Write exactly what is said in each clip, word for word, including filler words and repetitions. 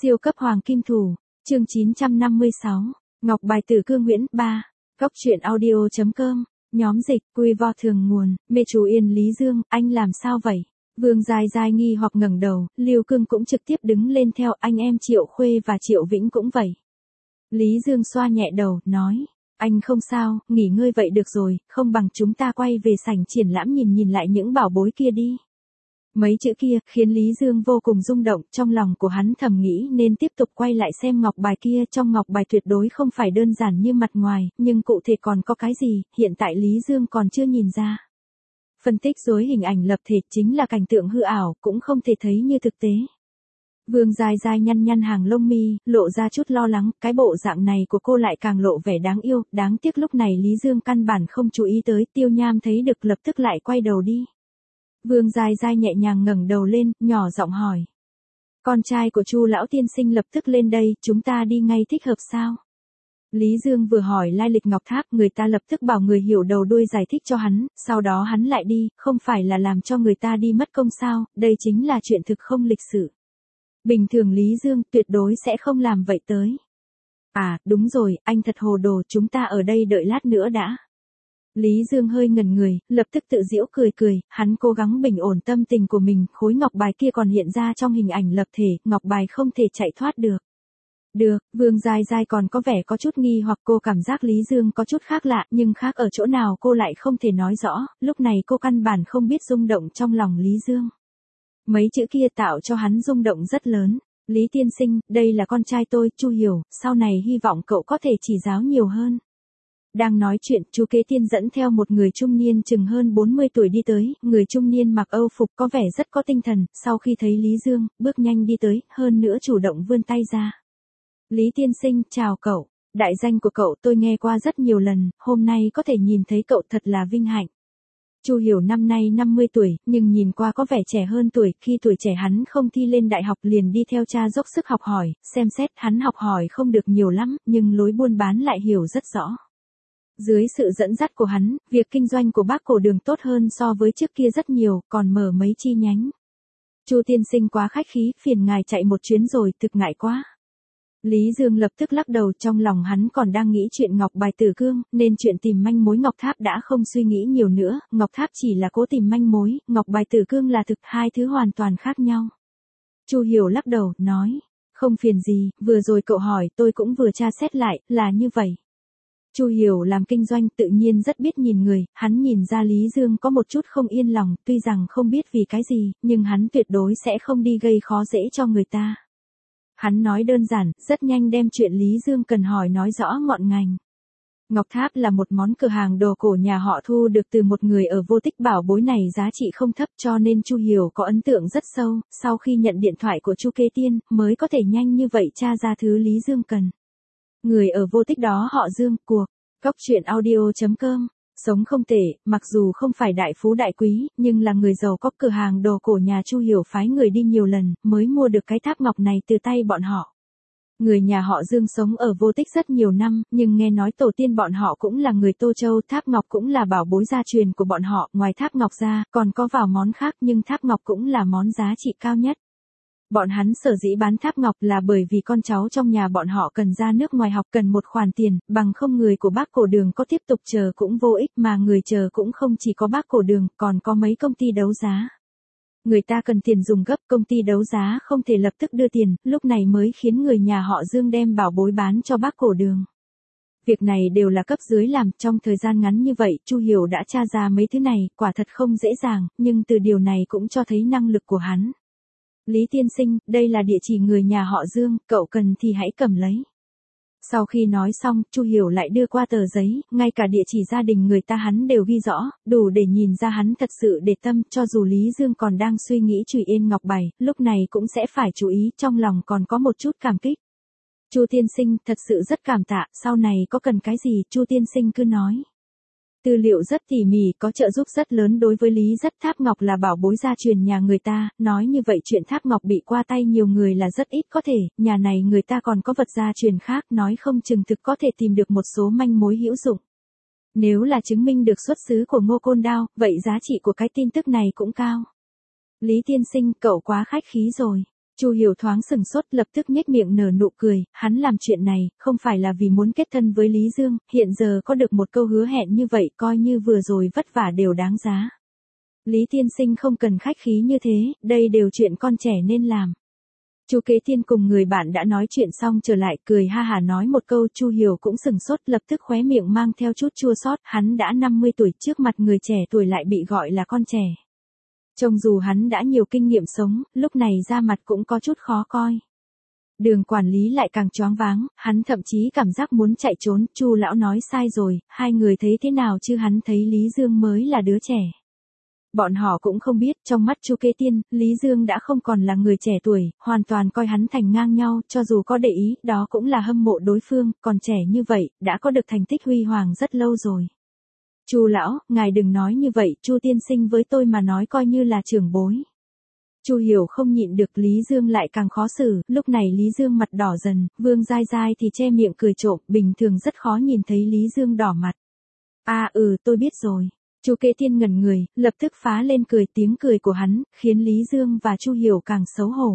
Siêu cấp hoàng kim thủ, chương chín trăm năm mươi sáu, Ngọc bài Tử Cương Nguyễn ba, Cóc truyện audio.com, nhóm dịch, quy vo thường nguồn, mê chú Yên Lý Dương, anh làm sao vậy? Vương Giai Giai nghi hoặc ngẩng đầu, Lưu Cương cũng trực tiếp đứng lên theo, anh em Triệu Khuê và Triệu Vĩnh cũng vậy. Lý Dương xoa nhẹ đầu, nói, anh không sao, nghỉ ngơi vậy được rồi, không bằng chúng ta quay về sảnh triển lãm nhìn nhìn lại những bảo bối kia đi. Mấy chữ kia khiến Lý Dương vô cùng rung động, trong lòng của hắn thầm nghĩ nên tiếp tục quay lại xem ngọc bài kia, trong ngọc bài tuyệt đối không phải đơn giản như mặt ngoài, nhưng cụ thể còn có cái gì, hiện tại Lý Dương còn chưa nhìn ra. Phân tích dối hình ảnh lập thể chính là cảnh tượng hư ảo, cũng không thể thấy như thực tế. Vương Giai Giai nhăn nhăn hàng lông mi, lộ ra chút lo lắng, cái bộ dạng này của cô lại càng lộ vẻ đáng yêu, đáng tiếc lúc này Lý Dương căn bản không chú ý tới, Tiêu Nham thấy được lập tức lại quay đầu đi. Vương Giai Giai nhẹ nhàng ngẩng đầu lên, nhỏ giọng hỏi. Con trai của Chu lão tiên sinh lập tức lên đây, chúng ta đi ngay thích hợp sao? Lý Dương vừa hỏi lai lịch Ngọc Tháp, người ta lập tức bảo người hiểu đầu đuôi giải thích cho hắn, sau đó hắn lại đi, không phải là làm cho người ta đi mất công sao, đây chính là chuyện thực không lịch sự. Bình thường Lý Dương tuyệt đối sẽ không làm vậy tới. À, đúng rồi, anh thật hồ đồ, chúng ta ở đây đợi lát nữa đã. Lý Dương hơi ngẩn người, lập tức tự giễu cười cười, hắn cố gắng bình ổn tâm tình của mình, khối ngọc bài kia còn hiện ra trong hình ảnh lập thể, ngọc bài không thể chạy thoát được. Được, Vương Giai Giai còn có vẻ có chút nghi hoặc cô cảm giác Lý Dương có chút khác lạ, nhưng khác ở chỗ nào cô lại không thể nói rõ, lúc này cô căn bản không biết rung động trong lòng Lý Dương. Mấy chữ kia tạo cho hắn rung động rất lớn. Lý tiên sinh, đây là con trai tôi, Chu Hiểu, sau này hy vọng cậu có thể chỉ giáo nhiều hơn. Đang nói chuyện, chú kế tiên dẫn theo một người trung niên chừng hơn bốn mươi tuổi đi tới, người trung niên mặc âu phục có vẻ rất có tinh thần, sau khi thấy Lý Dương, bước nhanh đi tới, hơn nữa chủ động vươn tay ra. Lý tiên sinh, chào cậu, đại danh của cậu tôi nghe qua rất nhiều lần, hôm nay có thể nhìn thấy cậu thật là vinh hạnh. Chu Hiểu năm nay năm mươi tuổi, nhưng nhìn qua có vẻ trẻ hơn tuổi, khi tuổi trẻ hắn không thi lên đại học liền đi theo cha dốc sức học hỏi, xem xét hắn học hỏi không được nhiều lắm, nhưng lối buôn bán lại hiểu rất rõ. Dưới sự dẫn dắt của hắn, việc kinh doanh của Bác Cổ Đường tốt hơn so với trước kia rất nhiều, còn mở mấy chi nhánh. Chu tiên sinh quá khách khí, phiền ngài chạy một chuyến rồi, thực ngại quá. Lý Dương lập tức lắc đầu, trong lòng hắn còn đang nghĩ chuyện Ngọc bài Tử Cương, nên chuyện tìm manh mối Ngọc Tháp đã không suy nghĩ nhiều nữa, Ngọc Tháp chỉ là cố tìm manh mối, Ngọc bài Tử Cương là thực, hai thứ hoàn toàn khác nhau. Chu Hiểu lắc đầu, nói, không phiền gì, vừa rồi cậu hỏi tôi cũng vừa tra xét lại, là như vậy. Chu Hiểu làm kinh doanh tự nhiên rất biết nhìn người, hắn nhìn ra Lý Dương có một chút không yên lòng, tuy rằng không biết vì cái gì, nhưng hắn tuyệt đối sẽ không đi gây khó dễ cho người ta. Hắn nói đơn giản, rất nhanh đem chuyện Lý Dương cần hỏi nói rõ ngọn ngành. Ngọc Tháp là một món cửa hàng đồ cổ nhà họ Thu được từ một người ở Vô Tích, bảo bối này giá trị không thấp cho nên Chu Hiểu có ấn tượng rất sâu, sau khi nhận điện thoại của Chu kế tiên, mới có thể nhanh như vậy tra ra thứ Lý Dương cần. Người ở Vô Tích đó họ Dương, cuộc, Cóc truyện audio.com, sống không tệ, mặc dù không phải đại phú đại quý, nhưng là người giàu có, cửa hàng đồ cổ nhà Chu Hiểu phái người đi nhiều lần, mới mua được cái tháp ngọc này từ tay bọn họ. Người nhà họ Dương sống ở Vô Tích rất nhiều năm, nhưng nghe nói tổ tiên bọn họ cũng là người Tô Châu, tháp ngọc cũng là bảo bối gia truyền của bọn họ, ngoài tháp ngọc ra, còn có vào món khác nhưng tháp ngọc cũng là món giá trị cao nhất. Bọn hắn sở dĩ bán tháp ngọc là bởi vì con cháu trong nhà bọn họ cần ra nước ngoài học, cần một khoản tiền, bằng không người của Bác Cổ Đường có tiếp tục chờ cũng vô ích, mà người chờ cũng không chỉ có Bác Cổ Đường, còn có mấy công ty đấu giá. Người ta cần tiền dùng gấp, công ty đấu giá không thể lập tức đưa tiền, lúc này mới khiến người nhà họ Dương đem bảo bối bán cho Bác Cổ Đường. Việc này đều là cấp dưới làm, trong thời gian ngắn như vậy, Chu Hiểu đã tra ra mấy thứ này, quả thật không dễ dàng, nhưng từ điều này cũng cho thấy năng lực của hắn. Lý tiên sinh, đây là địa chỉ người nhà họ Dương, cậu cần thì hãy cầm lấy. Sau khi nói xong, Chu Hiểu lại đưa qua tờ giấy, ngay cả địa chỉ gia đình người ta hắn đều ghi rõ, đủ để nhìn ra hắn thật sự để tâm, cho dù Lý Dương còn đang suy nghĩ Trùy Yên Ngọc bài, lúc này cũng sẽ phải chú ý, trong lòng còn có một chút cảm kích. Chu tiên sinh, thật sự rất cảm tạ, sau này có cần cái gì, Chu tiên sinh cứ nói. Tư liệu rất tỉ mỉ, có trợ giúp rất lớn đối với Lý rất, tháp ngọc là bảo bối gia truyền nhà người ta, nói như vậy chuyện tháp ngọc bị qua tay nhiều người là rất ít có thể, nhà này người ta còn có vật gia truyền khác, nói không chừng thực có thể tìm được một số manh mối hữu dụng. Nếu là chứng minh được xuất xứ của Ngô Côn Đao, vậy giá trị của cái tin tức này cũng cao. Lý tiên sinh, cậu quá khách khí rồi. Chu Hiểu thoáng sừng sốt, lập tức nhếch miệng nở nụ cười, hắn làm chuyện này, không phải là vì muốn kết thân với Lý Dương, hiện giờ có được một câu hứa hẹn như vậy, coi như vừa rồi vất vả đều đáng giá. Lý tiên sinh không cần khách khí như thế, đây đều chuyện con trẻ nên làm. Chu Kế Thiên cùng người bạn đã nói chuyện xong trở lại, cười ha hả nói một câu. Chu Hiểu cũng sừng sốt, lập tức khóe miệng mang theo chút chua xót, hắn đã năm mươi tuổi, trước mặt người trẻ tuổi lại bị gọi là con trẻ. Trông dù hắn đã nhiều kinh nghiệm sống, lúc này ra mặt cũng có chút khó coi. Đường quản lý lại càng choáng váng, hắn thậm chí cảm giác muốn chạy trốn. Chu lão nói sai rồi, hai người thấy thế nào chứ, hắn thấy Lý Dương mới là đứa trẻ. Bọn họ cũng không biết, trong mắt Chu Kế Thiên, Lý Dương đã không còn là người trẻ tuổi, hoàn toàn coi hắn thành ngang nhau, cho dù có để ý, đó cũng là hâm mộ đối phương, còn trẻ như vậy, đã có được thành tích huy hoàng rất lâu rồi. Chu lão, ngài đừng nói như vậy, Chu tiên sinh với tôi mà nói coi như là trưởng bối. Chu Hiểu không nhịn được, Lý Dương lại càng khó xử, lúc này Lý Dương mặt đỏ dần, Vương Giai Giai thì che miệng cười trộm, bình thường rất khó nhìn thấy Lý Dương đỏ mặt. À ừ, tôi biết rồi. Chu Kế Thiên ngẩn người, lập tức phá lên cười, tiếng cười của hắn khiến Lý Dương và Chu Hiểu càng xấu hổ.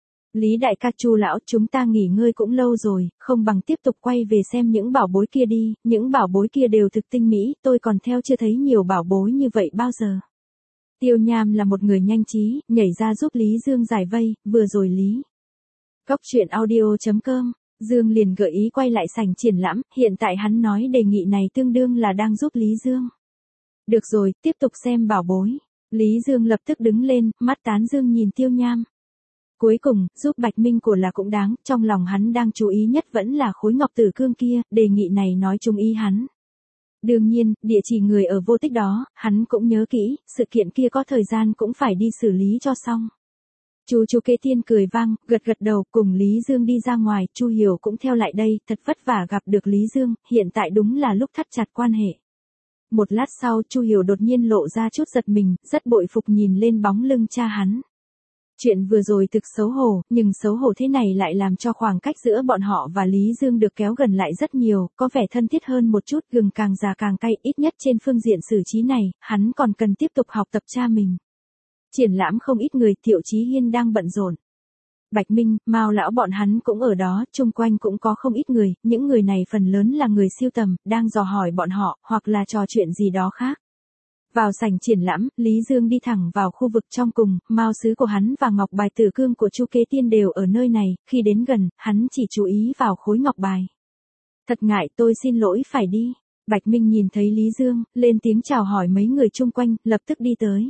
Lý đại ca, Chu lão, chúng ta nghỉ ngơi cũng lâu rồi, không bằng tiếp tục quay về xem những bảo bối kia đi, những bảo bối kia đều thực tinh mỹ, tôi còn theo chưa thấy nhiều bảo bối như vậy bao giờ. Tiêu Nham là một người nhanh trí, nhảy ra giúp Lý Dương giải vây, vừa rồi Lý. Cốc truyện audio chấm com, Dương liền gợi ý quay lại sảnh triển lãm, hiện tại hắn nói đề nghị này tương đương là đang giúp Lý Dương. Được rồi, tiếp tục xem bảo bối. Lý Dương lập tức đứng lên, mắt tán dương nhìn Tiêu Nham. Cuối cùng, giúp Bạch Minh của là cũng đáng, trong lòng hắn đang chú ý nhất vẫn là khối ngọc tử cương kia, đề nghị này nói chung ý hắn. Đương nhiên, địa chỉ người ở vô tích đó, hắn cũng nhớ kỹ, sự kiện kia có thời gian cũng phải đi xử lý cho xong. Chu Chu Kế Thiên cười vang, gật gật đầu, cùng Lý Dương đi ra ngoài, Chu Hiểu cũng theo lại đây, thật vất vả gặp được Lý Dương, hiện tại đúng là lúc thắt chặt quan hệ. Một lát sau, Chu Hiểu đột nhiên lộ ra chút giật mình, rất bội phục nhìn lên bóng lưng cha hắn. Chuyện vừa rồi thực xấu hổ, nhưng xấu hổ thế này lại làm cho khoảng cách giữa bọn họ và Lý Dương được kéo gần lại rất nhiều, có vẻ thân thiết hơn một chút, gừng càng già càng cay, ít nhất trên phương diện xử trí này, hắn còn cần tiếp tục học tập cha mình. Triển lãm không ít người, Thiệu Chí Hiên đang bận rộn. Bạch Minh, Mao lão bọn hắn cũng ở đó, chung quanh cũng có không ít người, những người này phần lớn là người siêu tầm, đang dò hỏi bọn họ, hoặc là trò chuyện gì đó khác. Vào sảnh triển lãm, Lý Dương đi thẳng vào khu vực trong cùng, mao sứ của hắn và ngọc bài tử cương của Chu Kế Thiên đều ở nơi này, khi đến gần, hắn chỉ chú ý vào khối ngọc bài. Thật ngại, tôi xin lỗi phải đi. Bạch Minh nhìn thấy Lý Dương, lên tiếng chào hỏi mấy người chung quanh, lập tức đi tới.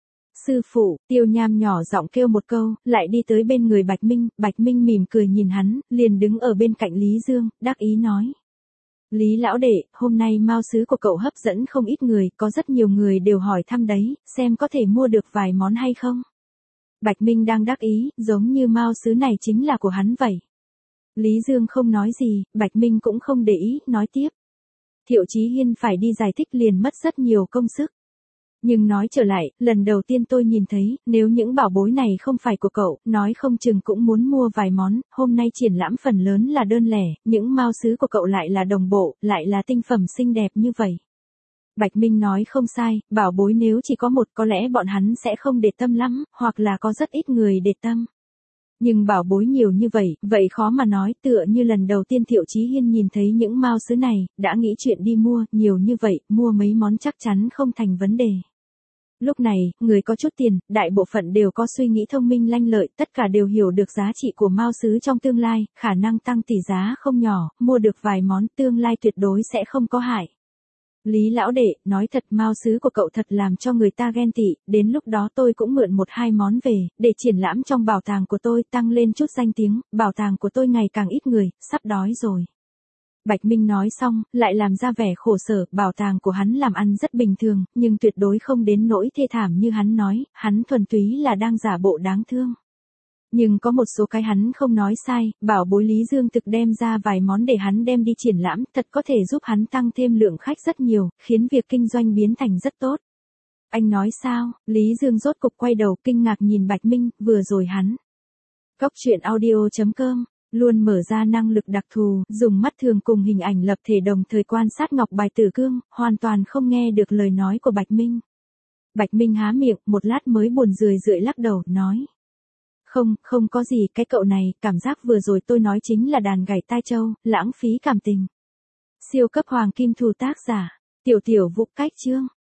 Sư phụ, Tiêu Nham nhỏ giọng kêu một câu, lại đi tới bên người Bạch Minh, Bạch Minh mỉm cười nhìn hắn, liền đứng ở bên cạnh Lý Dương, đắc ý nói. Lý lão đệ, hôm nay mao sứ của cậu hấp dẫn không ít người, có rất nhiều người đều hỏi thăm đấy, xem có thể mua được vài món hay không. Bạch Minh đang đắc ý, giống như mao sứ này chính là của hắn vậy. Lý Dương không nói gì, Bạch Minh cũng không để ý, nói tiếp. Thiệu Chí Hiên phải đi giải thích liền mất rất nhiều công sức. Nhưng nói trở lại, lần đầu tiên tôi nhìn thấy, nếu những bảo bối này không phải của cậu, nói không chừng cũng muốn mua vài món, hôm nay triển lãm phần lớn là đơn lẻ, những mao sứ của cậu lại là đồng bộ, lại là tinh phẩm xinh đẹp như vậy. Bạch Minh nói không sai, bảo bối nếu chỉ có một có lẽ bọn hắn sẽ không để tâm lắm, hoặc là có rất ít người để tâm. Nhưng bảo bối nhiều như vậy, vậy khó mà nói, tựa như lần đầu tiên Thiệu Chí Hiên nhìn thấy những mao sứ này, đã nghĩ chuyện đi mua, nhiều như vậy, mua mấy món chắc chắn không thành vấn đề. Lúc này, người có chút tiền, đại bộ phận đều có suy nghĩ thông minh lanh lợi, tất cả đều hiểu được giá trị của mao sứ trong tương lai, khả năng tăng tỷ giá không nhỏ, mua được vài món tương lai tuyệt đối sẽ không có hại. Lý lão đệ, nói thật mao sứ của cậu thật làm cho người ta ghen tị, đến lúc đó tôi cũng mượn một hai món về, để triển lãm trong bảo tàng của tôi, tăng lên chút danh tiếng, bảo tàng của tôi ngày càng ít người, sắp đói rồi. Bạch Minh nói xong, lại làm ra vẻ khổ sở, bảo tàng của hắn làm ăn rất bình thường, nhưng tuyệt đối không đến nỗi thê thảm như hắn nói, hắn thuần túy là đang giả bộ đáng thương. Nhưng có một số cái hắn không nói sai, bảo bối Lý Dương thực đem ra vài món để hắn đem đi triển lãm, thật có thể giúp hắn tăng thêm lượng khách rất nhiều, khiến việc kinh doanh biến thành rất tốt. Anh nói sao? Lý Dương rốt cục quay đầu kinh ngạc nhìn Bạch Minh, vừa rồi hắn. Cốc truyện audio chấm com luôn mở ra năng lực đặc thù, dùng mắt thường cùng hình ảnh lập thể đồng thời quan sát ngọc bài tử cương, hoàn toàn không nghe được lời nói của Bạch Minh. Bạch Minh há miệng, một lát mới buồn rười rượi lắc đầu, nói. Không, không có gì, cái cậu này, cảm giác vừa rồi tôi nói chính là đàn gảy tai châu, lãng phí cảm tình. Siêu cấp hoàng kim thù tác giả, tiểu tiểu vũ cách chương.